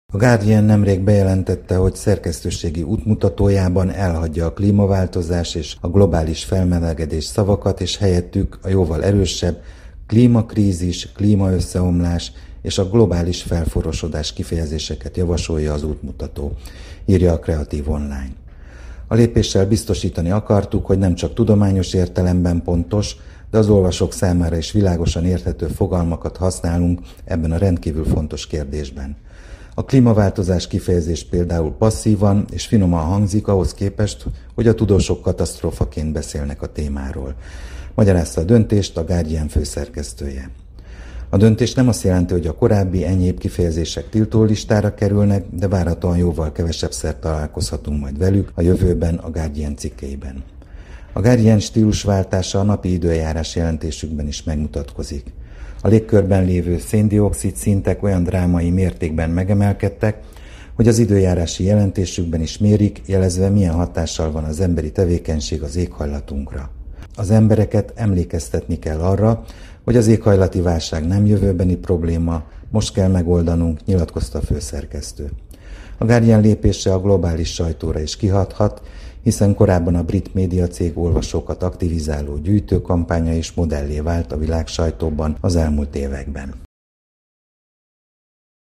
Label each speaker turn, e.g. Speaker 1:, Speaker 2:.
Speaker 1: A Guardian nemrég bejelentette, hogy szerkesztőségi útmutatójában elhagyja a klímaváltozás és a globális felmelegedés szavakat, és helyettük a jóval erősebb klímakrízis, klímaösszeomlás és a globális felforosodás kifejezéseket javasolja az útmutató, írja a Kreatív Online. A lépéssel biztosítani akartuk, hogy nem csak tudományos értelemben pontos, de az olvasók számára is világosan érthető fogalmakat használunk ebben a rendkívül fontos kérdésben. A klímaváltozás kifejezés például passzívan és finoman hangzik ahhoz képest, hogy a tudósok katasztrófaként beszélnek a témáról. Magyarázta a döntést a Guardian főszerkesztője. A döntés nem azt jelenti, hogy a korábbi enyhébb kifejezések tiltólistára kerülnek, de várhatóan jóval kevesebbszer találkozhatunk majd velük a jövőben a Guardian cikkeiben. A Guardian stílusváltása a napi időjárás jelentésükben is megmutatkozik. A légkörben lévő szén-dioxid szintek olyan drámai mértékben megemelkedtek, hogy az időjárási jelentésükben is mérik, jelezve milyen hatással van az emberi tevékenység az éghajlatunkra. Az embereket emlékeztetni kell arra, hogy az éghajlati válság nem jövőbeni probléma, most kell megoldanunk, nyilatkozta a főszerkesztő. A Guardian lépése a globális sajtóra is kihathat, hiszen korábban a brit médiacég olvasókat aktivizáló gyűjtőkampánya is modellé vált a világ sajtóban az elmúlt években.